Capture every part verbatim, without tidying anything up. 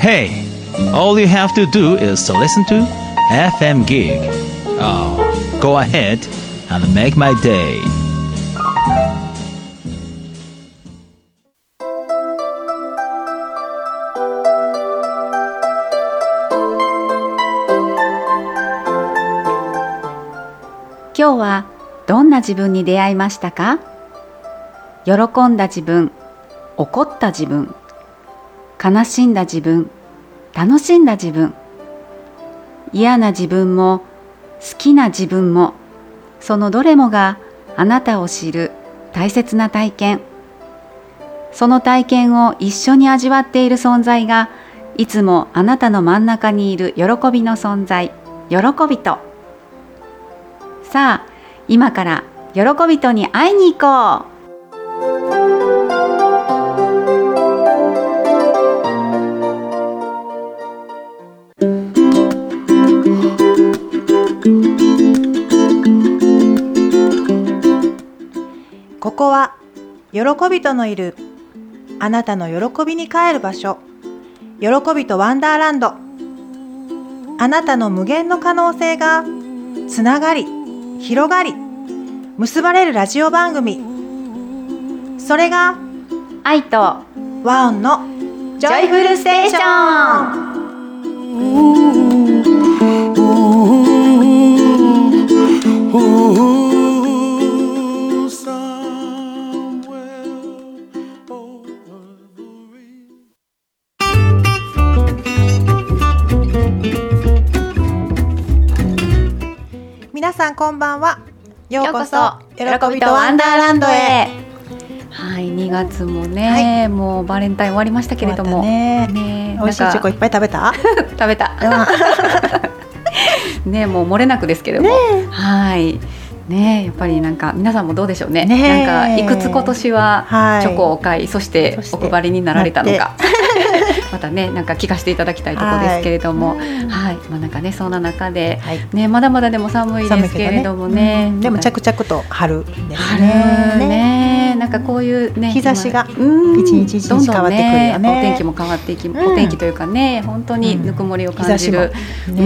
Hey, all you have to do is to listen to エフエム Gig. Oh, go ahead and make my day. 今日はどんな自分に出会いましたか？喜んだ自分、怒った自分、悲しんだ自分、楽しんだ自分、嫌な自分も好きな自分も、そのどれもがあなたを知る大切な体験。その体験を一緒に味わっている存在が、いつもあなたの真ん中にいる喜びの存在、喜びと。さあ、今から喜びとに会いに行こう。 ここは喜びとのいるあなたの喜びに帰る場所、喜びとワンダーランド。あなたの無限の可能性がつながり広がり結ばれるラジオ番組、それが愛とワオンのジョイフルステーション。皆さんこんばんは。ようこそ喜びとワンダーランドへ。 はい、にがつもね、はい、もうバレンタイン終わりましたけれども、 ねね、美味しいチョコいっぱい食べた食べたね、もう漏れなくですけれども、ね、はいね、やっぱりなんか皆さんもどうでしょう ね, ねなんかいくつ今年はチョコを買い、はい、そしてお配りになられたのかまたね、なんか聞かせていただきたいところですけれども、はい、はい、まあ、なんかね、そんな中で、はい、ね、まだまだでも寒いですけれども ね, ね、 うん、でも着々と春ですね。 春ね、なんかこういうね、 日差しが一日一日変わってくるよね。 どんどんね、お天気も変わっていき、うん、お天気というかね、本当にぬくもりを感じる、 うん、ね、 うん、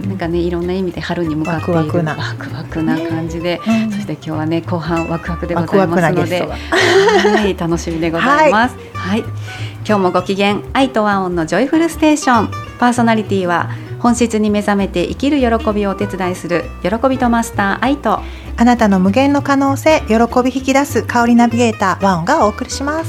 なんかね、いろんな意味で春に向かっているワクワクなワクワクな感じで、ね、そして今日はね、後半ワクワクでございますので、 ワクワクなゲストがはい、楽しみでございます、はいはい、今日もご機嫌、愛とワオンのジョイフルステーション。パーソナリティは本質に目覚めて生きる喜びをお手伝いする喜びとマスター愛と、 あなたの無限の可能性、喜び引き出す香りナビゲーターワオンがお送りします。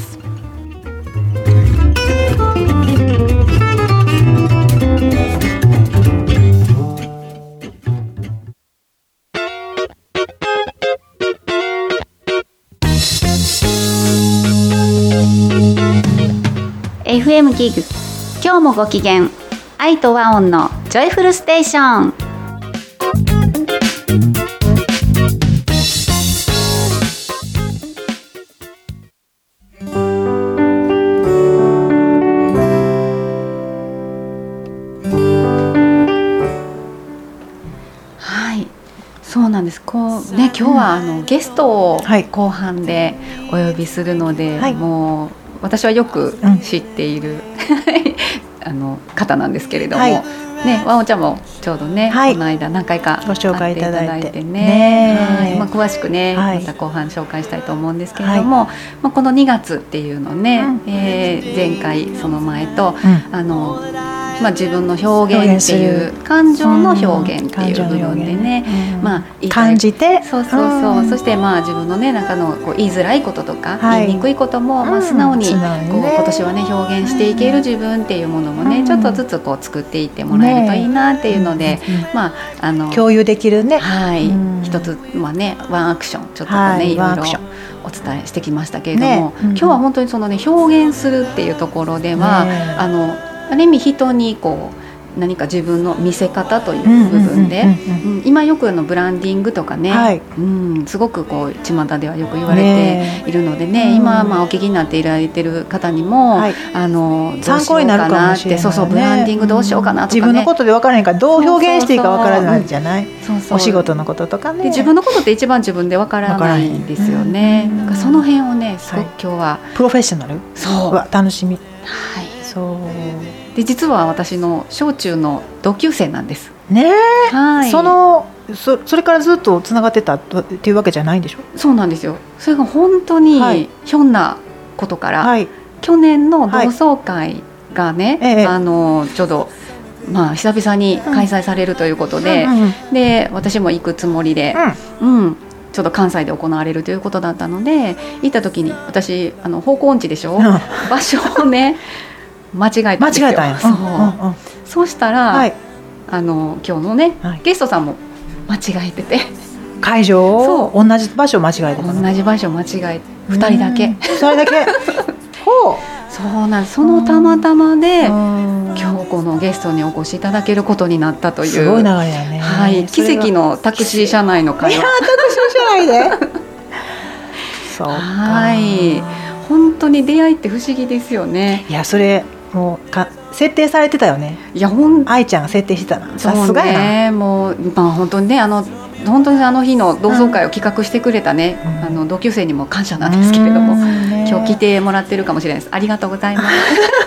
エフエム ギグ、今日もご機嫌、愛とワオンのジョイフルステーション。はい、そうなんです。こうね、今日はあのゲストを後半でお呼びするので、はい、もう私はよく知っている、うん、あの方なんですけれども、はい、ね、ワオちゃんもちょうどね、はい、この間何回かご紹介いただいて、 会っていただいてね、はい、まあ、詳しくね、はい、また後半紹介したいと思うんですけれども、はい、まあ、このにがつっていうのね、うん、えー、前回その前と、うん、あのまあ、自分の表現っていう感情の表現っていう部分でね、うん、まあ、 感じて、 そうそうそう、うん、そしてまあ自分のね、中のこう言いづらいこととか、はい、言いにくいことも、まあ、素直にこう、今年はね、表現していける自分っていうものもね、うん、ちょっとずつこう作っていってもらえるといいなっていうので、ね、まあ、あの共有できるね、 はい、うん、一つ、まあね、ワンアクションちょっとこうね、はい、いろいろお伝えしてきましたけれども、ね、うん、今日は本当にそのね、表現するっていうところでは、ね、あのある意味人にこう何か自分の見せ方という部分で、今よくのブランディングとかね、はい、うん、すごくこう巷ではよく言われているのでね、ね、今まあお聞きになっていられてる方にも、はい、あのどうしようかなって、そうそう、ブランディングどうしようかなとかね、 自分のことで分からないからどう表現していいか分からないじゃない、そうそう、お仕事のこととかね、 で自分のことって一番自分で分からないんですよね。なんかその辺をね、すごく今日は、はい、 プロフェッショナル、 そう、 楽しみ、 はい、 そうで実は私の小中の同級生なんですねえ、 はい、 その そ, それからずっとつながってたっていうわけじゃないんでしょ。 そうなんですよ。それが本当にひょんなことから、はい、去年の同窓会がね、はい、あのちょうど、まあ、久々に開催されるということで、うんうんうん、で私も行くつもりで、うんうん、ちょっと関西で行われるということだったので行った時に私あの方向音痴でしょ、うん、場所をね間違えたんですよ。間違えたんや。そう、うんうん、そうしたら、はい、あの今日のね、はい、ゲストさんも間違えてて会場を同じ場所を間違えてた。 同じ場所を間違えてふたりだけふたりだけほうそうなんです。そのたまたまで今日このゲストにお越しいただけることになったというすごい流れやね、 はい、奇跡のタクシー車内の会話。 いやタクシー車内でそうか、はい本当に出会いって不思議ですよね。 いやそれもうか設定されてたよね。 いやほん愛ちゃんが設定してたな。さすがやな。 ね、もう、まあ、本当にねあの本当にあの日の同窓会を企画してくれたね、うん、あの同級生にも感謝なんですけれども、ね、今日来てもらってるかもしれないです。ありがとうございます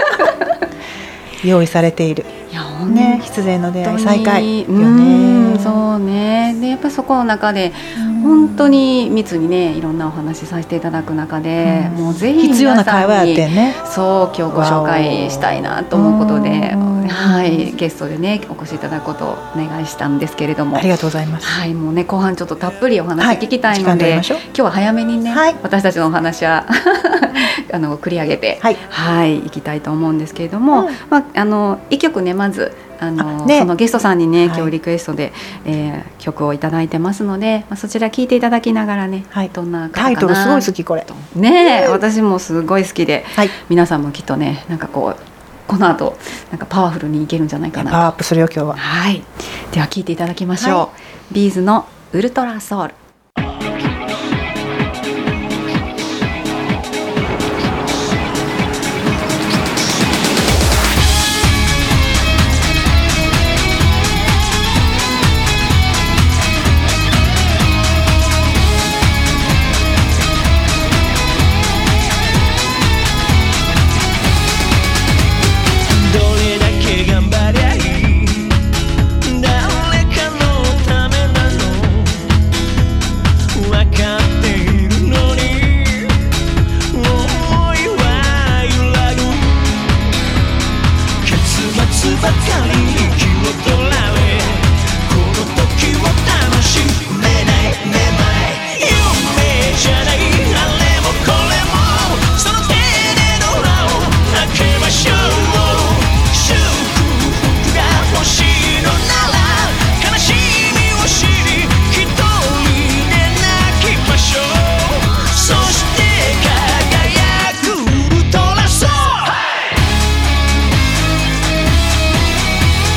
用意されている。 いやね、必然の出会い再会よね。 うんそうね。でやっぱりそこの中で本当に密にねいろんなお話させていただく中で、うん、もうぜひ皆さんに必要な会話やってんね。 そう今日ご紹介したいなと思うことで、はい、ゲストでねお越しいただくことをお願いしたんですけれども、 ありがとうございます。 はい、もうね後半ちょっとたっぷりお話聞きたいので、はい、今日は早めにね、はい、私たちのお話はあの繰り上げて、はい、はい、いきたいと思うんですけれども、うんまあ、あのいっきょくねまずあのね、そのゲストさんにね今日リクエストで、はいえー、曲をいただいてますので、まあ、そちら聴いていただきながらね、はい、どんな方かなタイトルすごい好きこれね、うん、私もすごい好きで、はい、皆さんもきっとねなんかこうこの後なんかパワフルにいけるんじゃないかなと。 パワーアップするよ今日は。 はい、では聴いていただきましょう、はい、ビーズのウルトラソウル。 「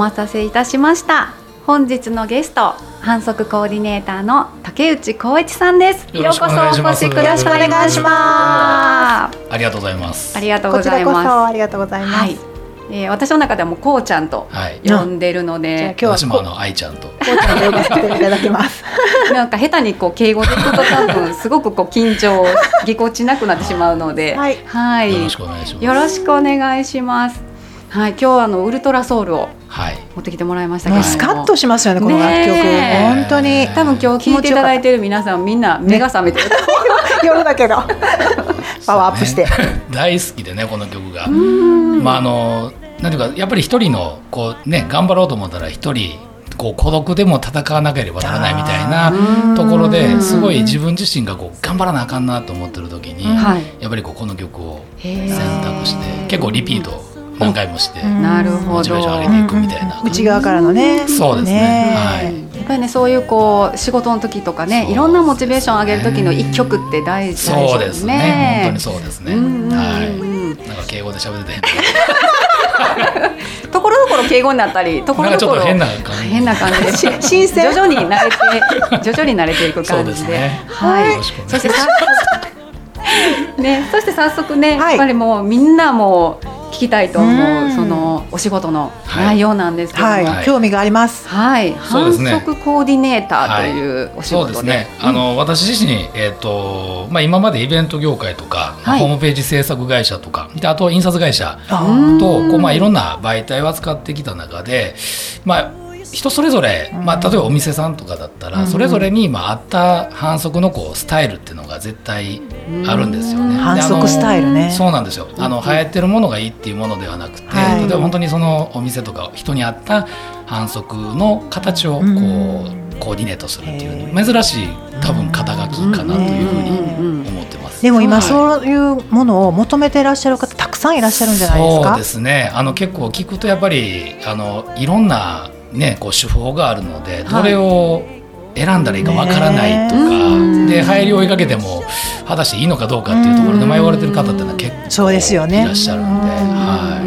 待たせいたしました。本日のゲスト、販促コーディネーターの竹内光一さんです。 よろしくお願いします。 ようこそお越しください。 お願いします。 ありがとうございます。 ありがとうごこちざいます。 らこそありがとうございます。 はい、えー、私の中ではもうこうちゃんと呼んでるので、 じゃあ今日は私もあの愛ちゃんとこうちゃんと呼ばせていただきます。 なんか下手にこう敬語でいくと多分すごくこう緊張ぎこちなくなってしまうので、 はい、 はい、 よろしくお願いします。 よろしくお願いします。はい、今日はあのウルトラソウルをはい持ってきてもらいましたけもれども、 うスカッとしますよね、この楽曲。 ね本当に多分今日聞いていただいている皆さんみんな目が覚めてる、ね、 夜だけどパワーアップして、 ね、大好きでね、この曲が。まああのなんていうか、やっぱり一人のこうね、頑張ろうと思ったら一人こう孤独でも戦わなければならないみたいなところで、すごい自分自身がこう頑張らなあかんなと思ってる時に、はい、やっぱりこうこの曲を選択して結構リピート何回もしてなるほどモチベーション上げていくみたいな、 内側からのね。 そうですね、 ね、 はい、 やっぱりね、そういうこう仕事の時とかね、いろんなモチベーション上げる時の一曲って大事ですね。 そうですね、本当にそうですね。はい、なんか敬語で喋っててところどころ敬語になったり、ところどころ変な感じで新鮮、徐々に慣れて徐々に慣れていく感じで、 ね、 はい、そしてね、そして早速ね、はい、やっぱりもうみんなも聞きたいと思うそのお仕事の内容なんですけども、 はいはい、興味があります。 はい、販促コーディネーターというお仕事で、 そうですね、あの私自身、えーとまあ、今までイベント業界とか、はい、ホームページ制作会社とかで、あと印刷会社とこう、まあ、いろんな媒体を扱ってきた中で、まあ人それぞれ、まあ、例えばお店さんとかだったら、うん、それぞれに、まあ、合った販促のこうスタイルっていうのが絶対あるんですよね。 販促スタイルね。 そうなんですよ。あの流行ってるものがいいっていうものではなくて、はい、例えば本当にそのお店とか人に合った販促の形をこう、うん、コーディネートするっていう珍しい多分肩書きかなというふうに思ってます。 でも今そういうものを求めていらっしゃる方たくさんいらっしゃるんじゃないですか。 そうですね、あの結構聞くとやっぱりあのいろんなね、こう手法があるので、どれを選んだらいいかわからないとか、ね、で流行りを追いかけても果たしていいのかどうかっていうところで迷われてる方っていうのは結構いらっしゃるんで、はい、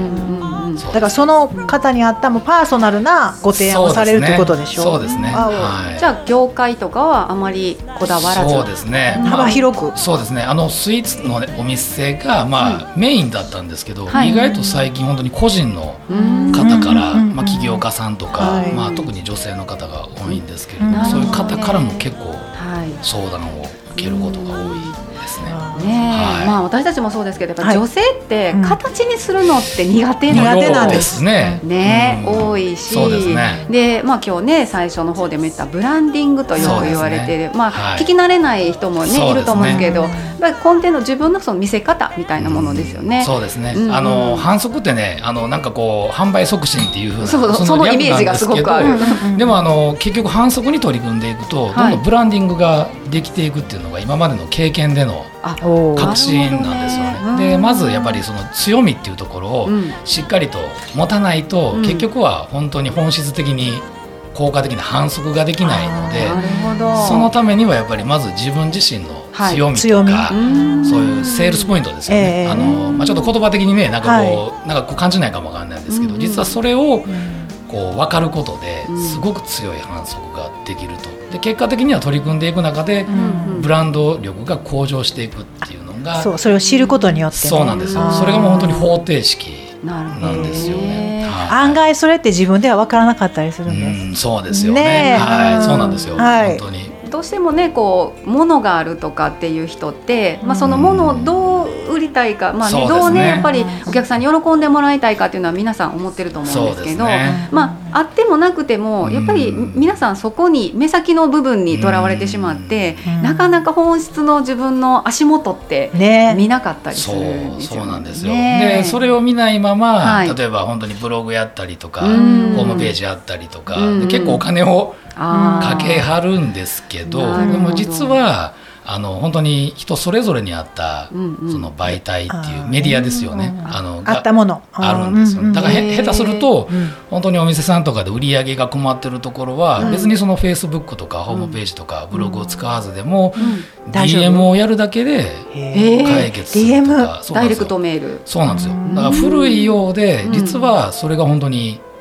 だからその方に合ったもうパーソナルなご提案をされるということでしょう。 そうですね、はい、 じゃあ業界とかはあまりこだわらず、 そうですね、 幅広く、 まあ、そうですね、あのスイーツの、ね、お店が、まあうん、メインだったんですけど、はい、意外と最近本当に個人の方から、まあ、起業家さんとか、はいまあ、特に女性の方が多いんですけれども、そういう方からも結構相談を受けることが多いですね。 ねはいまあ、私たちもそうですけど、やっぱ女性って形にするのって苦手な、 うん、苦手なんですね、 ねうん、 多いし、 そうですね。 で、まあ、今日ね最初の方でも言ったブランディングとよく言われている、ねまあはい、聞き慣れない人も、ね、いると思うんですけど、やっぱり根底の自分のその見せ方みたいなものですよね、 うん、そうですね、 うんうん、 あの販促ってね、あのなんかこう販売促進っていう風なそうそのイメージがすごくある。 でもあの結局販促に取り組んでいくと、どんどんブランディングができていくっていうのが今までの経験での確信なんですよね。でまずやっぱりその強みっていうところをしっかりと持たないと、うん、結局は本当に本質的に効果的な販促ができないので、そのためにはやっぱりまず自分自身の強みとか、はい、そういうセールスポイントですよね、えーあのまあ、ちょっと言葉的にねなんかこう、はい、なんかこう感じないかもわかんないんですけど、実はそれをこう分かることですごく強い販促ができると。で結果的には取り組んでいく中で、うん、ブランド力が向上していくっていうのが、 そうそれを知ることによって、ね、 そうなんですよ。それがもう本当に方程式なんですよね、はい、 案外それって自分では分からなかったりするんです。 うんそうですよ ね, ね、はい、そうなんですよ、はい、本当にどうしてもねこう物があるとかっていう人って、まあ、その物をどう売りたいか、まあね、どうねやっぱりお客さんに喜んでもらいたいかっていうのは皆さん思ってると思うんですけど、ねまあ、あってもなくてもやっぱり皆さんそこに目先の部分にとらわれてしまってなかなか本質の自分の足元って見なかったりするんですよね。 そう、そうなんですよ。でそれを見ないまま、はい、例えば本当にブログやったりとかホームページやったりとかで結構お金をかけはるんですけど、でも実はあの本当に人それぞれに合った、うんうん、その媒体っていうメディアですよね、あの合ったものあるんですよ、ね、だからへ下手すると、うん、本当にお店さんとかで売り上げが困ってるところは、うん、別にそのフェイスブックとかホームページとかブログを使わずでも、うん、ディーエム をやるだけで解決するとか、 ダイレクトメール、 そうなんですよ。だから古いようで実はそれが本当に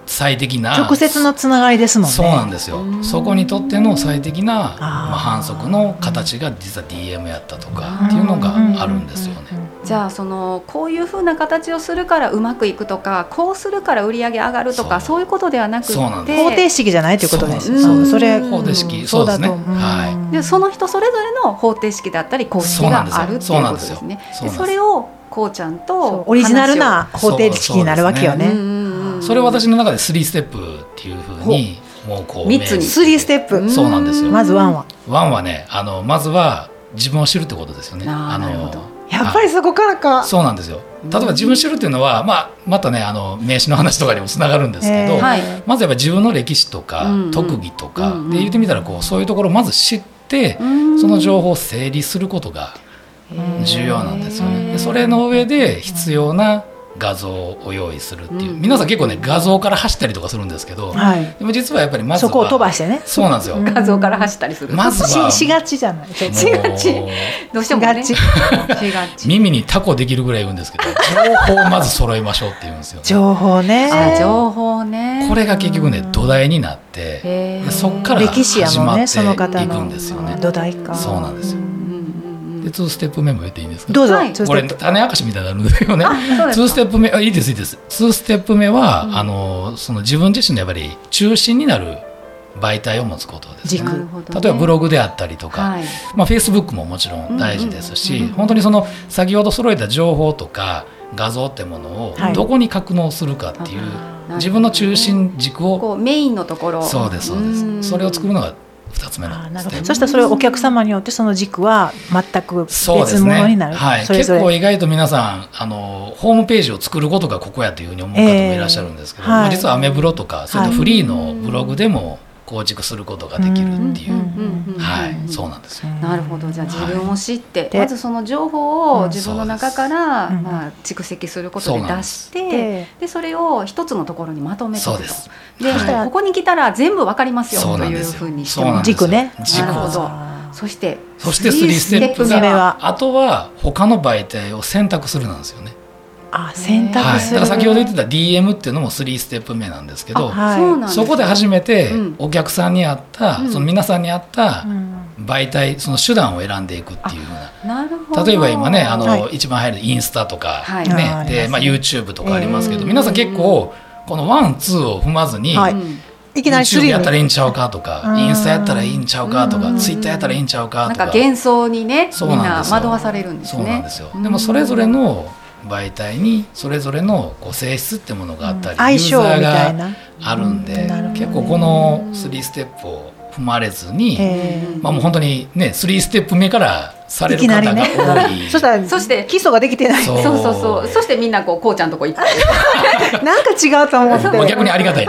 最適な直接のつながりですもんね。 そうなんですよ。そこにとっての最適な、まあ、反則の形が実は ディーエム やったとかっていうのがあるんですよね。 じゃあそのこういうふうな形をするからうまくいくとか、こうするから売り上げ上がるとか、そういうことではなくて、 そうなんです。 方程式じゃないということです。 そうそうそれ方程式、そうですね。はい。 でその人それぞれの方程式だったり公式があるっていうことですね。でそれをこうちゃんとオリジナルな方程式になるわけよね。 それを私の中でスリーステップっていうふうにもうこうみっつにスリーステップ。 そうなんですよ。 まずワンはワンはね、あのまずは自分を知るってことですよね。 あのやっぱりそこからか。 そうなんですよ。例えば自分を知るっていうのは、まあ、またねあの名詞の話とかにもつながるんですけど、 はい、 まずやっぱり自分の歴史とか、うんうん、特技とか、うんうん、で言ってみたらこうそういうところをまず知って、うん、その情報を整理することが重要なんですよね。でそれの上で必要な画像を用意するっていう、うん、皆さん結構ね画像から走ったりとかするんですけど、はい、でも実はやっぱりまずはそこを飛ばしてね。 そうなんですよ。 画像から走ったりする。 まずはし, しがちじゃない。しがち。どうしてもね。しがち。 耳にタコできるぐらい言うんですけど、情報をまず揃えましょうって言うんですよ、ね。 情報ね。 あ、情報ね。 これが結局ね土台になって、そっから始まっていくんですよね。 土台か。 そうなんですよ。でにステップ目も言っていいんですか。 どうぞ。 これ種明かしみたいになるんですよね。にステップ目、あ、いいですいいです。にステップ目は、うん、あのその自分自身のやっぱり中心になる媒体を持つことですね。例えばブログであったりとか、はい、まあ、フェイスブックももちろん大事ですし、うんうん、本当にその先ほど揃えた情報とか画像ってものをどこに格納するかっていう、はい、自分の中心軸をこうメインのところ、 そうですそうです。それを作るのがふたつめのステップ。 そしたらそれお客様によってその軸は全く別物になる。 そうですね、はい、それぞれ結構意外と皆さんあのホームページを作ることがここやというふうに思う方もいらっしゃるんですけど、えーはい、実はアメブロとかそういったフリーのブログでも構築することができるっていう、はい、そうなんですよ。 なるほど。じゃあ自分を知って、はい、まずその情報を自分の中から、うん、まあ、蓄積することで出して、でそれを一つのところにまとめておくと。で、はい、ここに来たら全部わかりますよというふうにしても軸ね。 なるほど。そしてそしてスリーステップ目は、あとは他の媒体を選択するなんですよね。 あ、選択する、 はい、だから先ほど言ってた ディーエム っていうのもスリーステップ目なんですけど、はい、そこで初めてお客さんに合った、うん、その皆さんに合った媒体、その手段を選んでいくっていうふうな、なるほど。例えば今ねあの、はい、一番入るインスタとか、はい、ね、で、まあ、YouTube とかありますけど、えー、皆さん結構このワンツーを踏まずに、はい、 いきなり YouTube やったらいいんちゃうかとか、インスタやったらいいんちゃうかとか、ツイッターやったらいいんちゃうかとか、 なんか幻想にね、みんな惑わされるんですね。 そうなんですよ。でもそれぞれの媒体にそれぞれのこう性質ってものがあったり、 相性みたいなユーザーがあるんで、結構このスリーステップを踏まれずに、まあもう本当にねスリーステップ目からされる方が多い。 ね、そしたらそして基礎ができてない。 そうそうそう。そしてみんなこうこうちゃんとこ行ってなんか違うと思って。 逆にありがたい。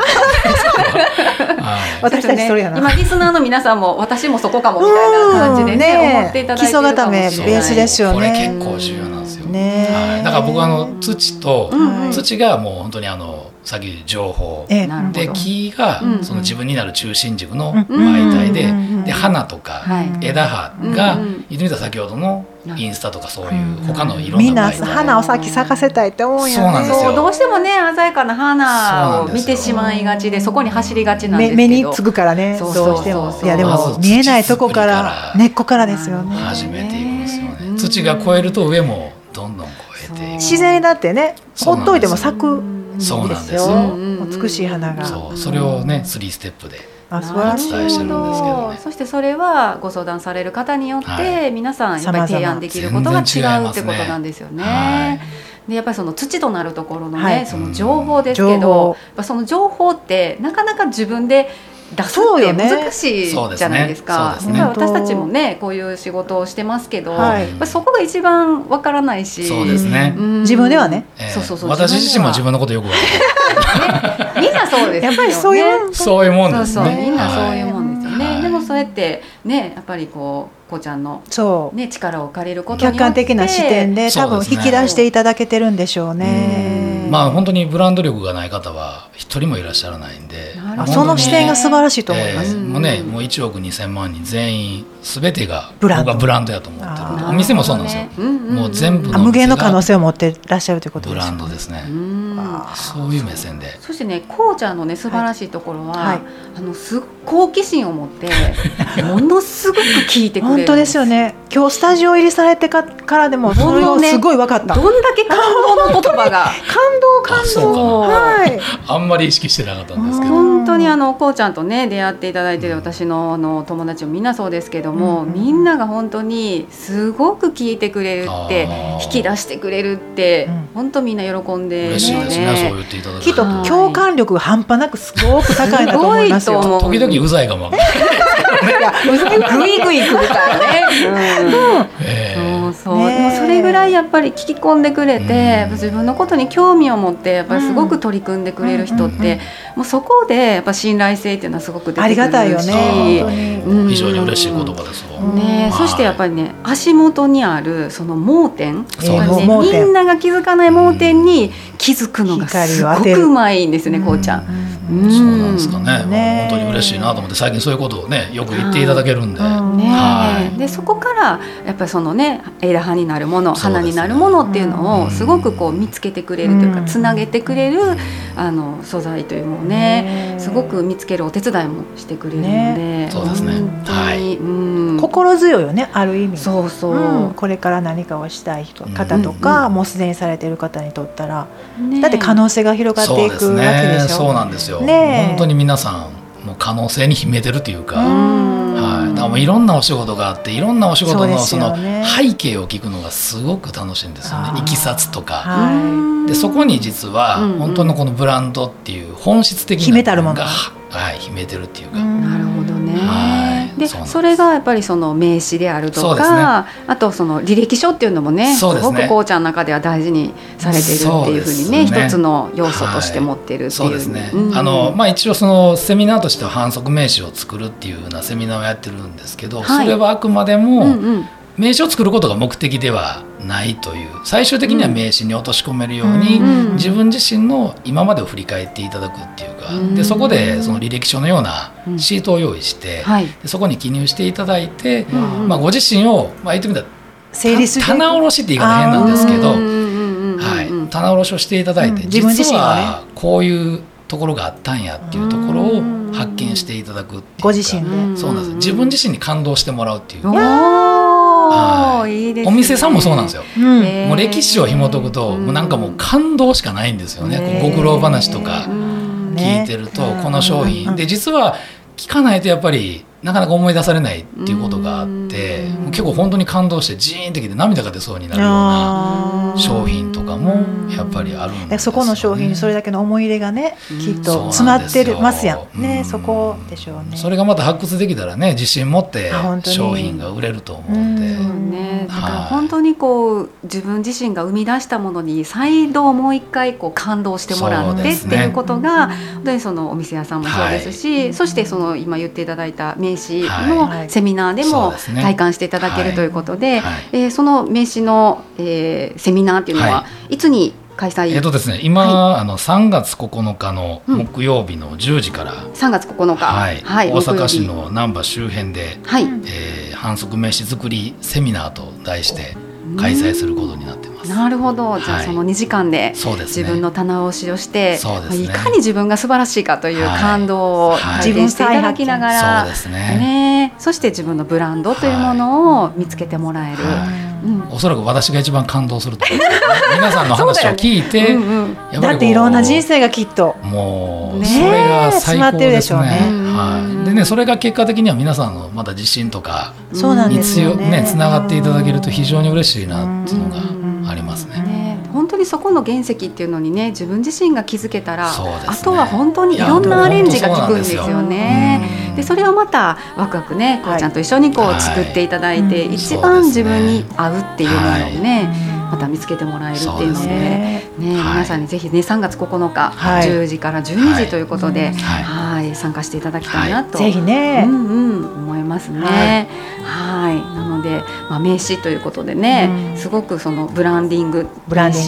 私たちそれやな。 今リスナーの皆さんも私もそこかもみたいな感じでね、思っていただいてるかもしれない。基礎固めベースですよね。 これ結構重要なんですよ。ね、はい、だから僕はあの土と、うん、土がもう本当にあのさっき情報、えー、で木がその自分になる中心軸の媒体で、うん、で花とか枝葉が言ってみたら先ほどのインスタとかそういう他のいろんな媒体、みんな花を先咲かせたいって思うんやね。 そうなんですよ。 どうしてもね鮮やかな花を見てしまいがちでそこに走りがちなんですけど、 目につくからね。どうしてもいやでも見えないとこから根っこからですよね。 始めていくんですよね。土が超えると上もどんどん超えていく。 自然にだってねほっといても咲くんですよ。 そうなんですよ。 美しい花が。 そう、それをねスリーステップでお伝えしてるんですけどね。 そしてそれはご相談される方によって、はい、皆さんやっぱり提案できることが違うってことなんですよね。はい、でやっぱりその土となるところのね、はい、その情報ですけど、うん、その情報ってなかなか自分で出すって難しいじゃないですか。すね、すね、私たちもねこういう仕事をしてますけど、はい、そこが一番わからないし、 そうですね、 うん、自分ではね、 えー、そうそうそう、私自身も自分のことよくわかる、ね、みんなそうですよね。 やっぱりそういうそういうもんですね。 そうそう、みんなそういうもんですよね。はい、でもそうやってねやっぱりこうこうちゃんの、ね、力を借りることによって客観的な視点で多分引き出していただけてるんでしょうね。 まあ本当にブランド力がない方は一人もいらっしゃらないんで、 その視点が素晴らしいと思います、 えー、もうね、もういちおくにせんまん人全員全てがブランド、 僕はブランドやと思ってるんで、お店もそうなんですよ、うんうんうん、もう全部の無限の可能性を持ってらっしゃるということですね。 ブランドですね。そういう目線で。 そしてね、こうちゃんのね素晴らしいところは、はい、あのす好奇心を持ってものすごく聞いてくれる。 本当ですよね。今日スタジオ入りされてからでもそれがすごい分かった。 どんだけ感動の言葉が感動感動。はい。 あんまり意識してなかったんですけど。 本当にあのこうちゃんとね出会っていただいている私のあの友達もみんなそうですけども、うん、みんなが本当にすごく聞いてくれるって引き出してくれるって、うん、本当みんな喜んで、ね、 嬉しいですね。そう言っていただける。 きっと共感力が半端なくすごく高いなと思いますよ。 時々うざいかも。 グイグイ来るからね。うんえー、そうそう、ね、でもそれぐらいやっぱり聞き込んでくれて、自分のことに興味を持ってやっぱりすごく取り組んでくれる人って、うんうんうんうん、もうそこでやっぱ信頼性っていうのはすごく出てくるし、ありがたいよね。 うん、非常に嬉しい言葉ですわ、 ね、そしてやっぱりね足元にあるその盲点、 えーね、みんなが気づかない盲点に気づくのがすごくうまいんですね、こうちゃん。 うん、そうなんですか ね, ね本当に嬉しいなと思って、最近そういうことをねよく言っていただけるんで、うんねはい、でそこからやっぱりそのね枝葉になるもの、花になるものっていうのをすごくこう見つけてくれるというか、つなげてくれるあの素材というのをねすごく見つけるお手伝いもしてくれるので、 ね、そうですね、はい、 うん、心強いよね、ある意味。 そうそう、 うん、これから何かをしたい人方とか、うんうん、もうすでにされている方にとったら、ね、だって可能性が広がっていくわけでしょ。 そうですね、そうなんですよ、ね、本当に皆さんもう可能性に秘めてるというか、はい、だからもういろんなお仕事があって、いろんなお仕事のその背景を聞くのがすごく楽しいんですよね。いきさつとか、はい、でそこに実は本当のこのブランドっていう本質的なものがはい、秘めてるっていうか。 なるほどね、 はい、 で そ, それがやっぱりその名刺であるとか、ね、あとその履歴書っていうのも ね, す, ねすごくこうちゃんの中では大事にされているっていうふうにね、一つの要素として持ってるっていう、はい、そうですね、うん、あのまあ、一応そのセミナーとしては反則名刺を作るっていうようなセミナーをやってるんですけど、はい、それはあくまでも、うんうん、名刺を作ることが目的ではないという、最終的には名刺に落とし込めるように、うん、自分自身の今までを振り返っていただくっていうか、うん、でそこでその履歴書のようなシートを用意して、うんはい、でそこに記入していただいて、うんまあ、ご自身を、まあ、言ってみたら整理する棚卸しって言い方変なんですけど、はい、棚卸しをしていただいて、うん、実はこういうところがあったんやっていうところを発見していただくっていうか、 ご自身でそうなんです、自分自身に感動してもらうっていう、 はい、いいですね、 お店さんもそうなんですよ、うん、もう歴史を紐解くと、うん、もうなんかもう感動しかないんですよね、ご苦労話とか聞いてると、この商品で実は聞かないとやっぱりなかなか思い出されないっていうことがあって、結構本当に感動してジーンってきて涙が出そうになるような商品とかもやっぱりあるんですよね。 そこの商品にそれだけの思い入れがね、きっと詰まってますやんね、そこでしょうね。 それがまた発掘できたらね、自信持って商品が売れると思うんで、 うんね、だから本当にこう自分自身が生み出したものに再度もう一回こう感動してもらってっていうことが、本当にそのお店屋さんもそうですし、はい、そしてその今言っていただいた名刺のセミナーでも体感していただけるということで、はいはい、えー、その名刺の、えー、セミナーっていうのはいつに開催、 えーとですね、今、はい、あのさんがつここのかの木曜日のじゅうじから、 うん、さんがつここのか、 はいはい、大阪市の難波周辺で、はい、えー、反則名刺作りセミナーと題して開催することになってます。 なるほど、じゃあそのにじかんで自分の棚押しをして、はいね、いかに自分が素晴らしいかという感動を体験していただきながら、はいはい、そうですね、ね、そして自分のブランドというものを見つけてもらえる、はい、うん、 おそらく私が一番感動すると思います、ね、皆さんの話を聞いて、うんうん、 やっぱりだっていろんな人生がきっともうそれが最高ですね、はい、でね、それが結果的には皆さんのまた自信とかにつながっていただけると非常に嬉しいなっていうのがありますね。 ね、本当にそこの原石っていうのにね、自分自身が気づけたら、ね、あとは本当にいろんなアレンジが効くんですよね。でそれをまたワクワクね、こうちゃんと一緒にこう、はい、作っていただいて、はい、一番自分に合うっていうものをね、はい、また見つけてもらえるっていうので、ねね、はい、皆さんにぜひねさんがつここのか、はい、じゅうじからじゅうにじということで、はい、はい、参加していただきたいなと、 はい、ぜひね、 うんうん、思いますね。はい、はい、なので、まあ、名刺ということでね、うん、すごくそのブランディング名刺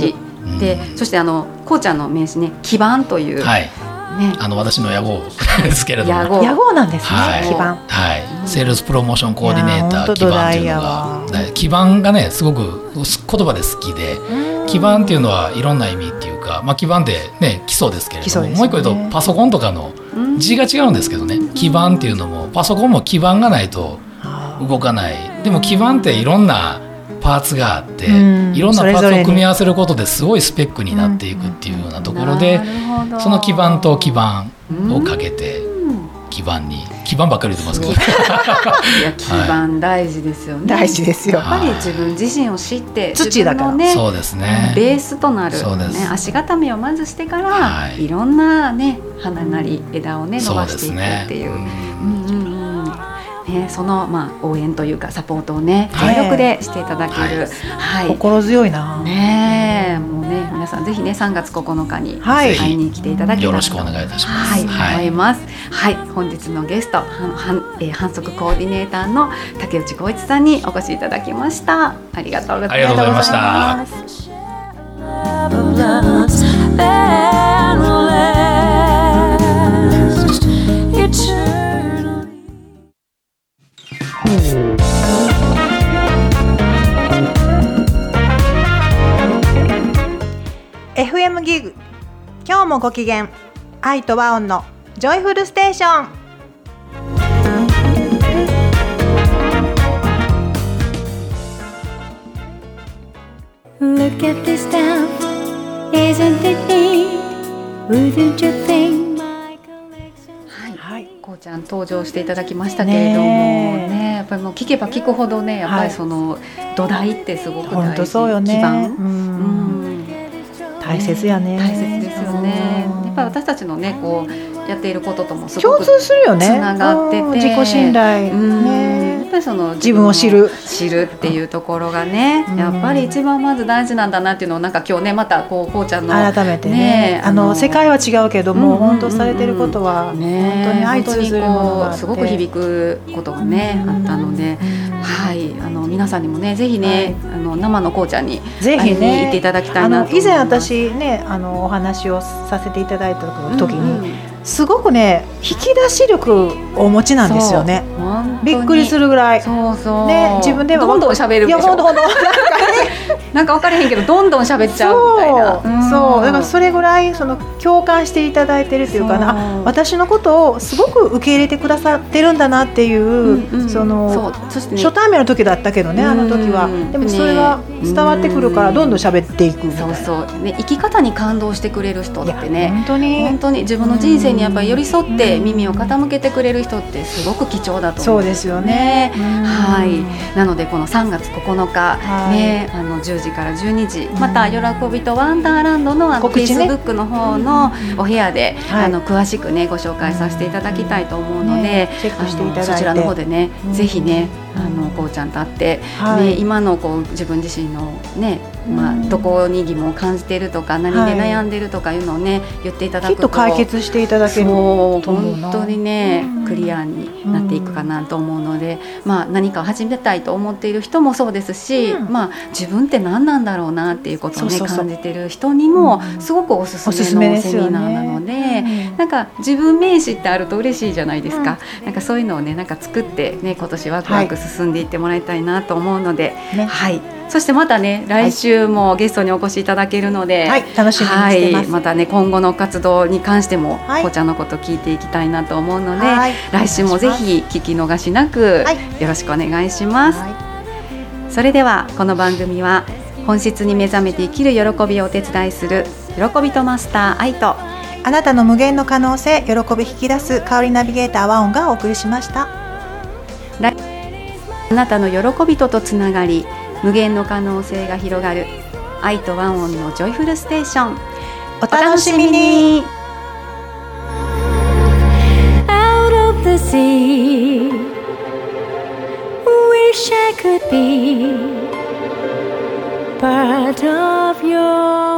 でそしてあのこうちゃんの名刺ね、基盤という、 はいね、あの私の野望ですけれども、 野望、野望なんですね、 はい、 基盤、 はい、うん、セールスプロモーションコーディネーター基盤っていうのが、基盤がねすごく言葉で好きで、基盤っていうのはいろんな意味っていうか、まあ、基盤ってね基礎ですけれども、ね、もう一個言うとパソコンとかの字が違うんですけどね、基盤っていうのもパソコンも基盤がないと動かない。でも基盤っていろんなパーツがあって、うん、いろんなパーツを組み合わせることですごいスペックになっていくっていうようなところで、うん、その基盤と基盤をかけて、うん、基盤に基盤ばっかり言ってますけどいや基盤大事ですよね、 大事ですよ。 やっぱり自分自身を知って土だから、ね、 そうですね、 ベースとなる、ね、足固めをまずしてから、はい、いろんな、ね、花なり枝を、ね、伸ばしていくっていう。ね、その、まあ、応援というかサポートをね全力でしていただける、はいはい、 心強いな、 ね、もうね皆さんぜひねさんがつここのかに会いに来ていただけたらと、 よろしくお願いいたします、 はいはい、思います、はい、本日のゲストはん、えー、反則コーディネーターの竹内浩一さんにお越しいただきました。ありがとうございました。ありがとうございました。 エフエム ギグ、今日もご機嫌、愛と和音のジョイフルステーション。 Look at this stuff, isn't it neat? Wouldn't you think my collection? はい、こうちゃん登場していただきましたけれども ね, ねやっぱりもう聞けば聞くほどね、やっぱりその土台ってすごく大事、 本当そうよね、 基盤、うんうん大切やね。 大切ですよね。やっぱり私たちのねこうやっていることともすごく共通するよね。 つながってて、 自己信頼、ね、 やっぱりその自分を知る知るっていうところがね、やっぱり一番まず大事なんだなっていうのをなんか今日ねまたこうこうちゃんの改めて ね, ねあの世界は違うけども、うんうんうんうん、本当されてることは、ね、本当に相通ずるものがあってすごく響くことがね、うんうん、あったので、はい、あの皆さんにもねぜひね、はい、あの生のこうちゃんにぜひね行っていただきたいなと思います。 以前私ねあのお話をさせていただいた時に、うんうん、すごくね引き出し力をお持ちなんですよね。びっくりするぐらい。 そうそう、 ね、自分でもどんどん喋るでしょ。いやほんとほんとなんか分からへんけどどんどん喋っちゃうみたいな。 そう、うん、そうだからそれぐらいその共感していただいてるというかな、あ私のことをすごく受け入れてくださってるんだなっていう、うんうん、そのそうそして、ね、初対面の時だったけどね、あの時はでもそれが伝わってくるからどんどん喋っていくみたいな。 そうそう、ね、生き方に感動してくれる人ってね本当に本当に自分の人生にやっぱり寄り添って耳を傾けてくれる人ってすごく貴重だと思うんですよね。はい、なのでこのさんがつここのか、はいね、あのじゅうじからじゅうにじ、また喜びとワンダーランドのフェイスブックの方のお部屋で、はい、あの詳しくねご紹介させていただきたいと思うので、ね、 チェックしていただいてそちらの方でね、うん、ぜひねあのこうちゃんと会って、はいね、今のこう自分自身のね、まあ、どこに疑問を感じているとか何で悩んでるとかいうのをね、はい、言っていただくときっと解決していただけると思うな。 本当にねクリアになっていくかなと思うので、まあ、何かを始めたいと思っている人もそうですし、うんまあ、自分って何なんだろうなっていうことを、ね、そうそうそう感じている人にもすごくおすすめのセミナーなので、ね、なんか自分名刺ってあると嬉しいじゃないですか、うん、なんかそういうのを、ね、なんか作って、ね、今年ワクワク進んでいってもらいたいなと思うので、はいはい、そしてまたね来週もゲストにお越しいただけるので、 はい、楽しみにしてます、 はい、またね今後の活動に関しても、はい、こうちゃんのこと聞いていきたいなと思うので、はい、来週もぜひ聞き逃しなく、はい、よろしくお願いします、はい、それではこの番組は本質に目覚めて生きる喜びをお手伝いする喜びとマスター愛とあなたの無限の可能性喜び引き出す香りナビゲーターワオンがお送りしました。 あなたの喜びととつながり無限の可能性が広がる愛とワンオンのジョイフルステーション、 お楽しみに。 Out of the sea Wish I could be part of your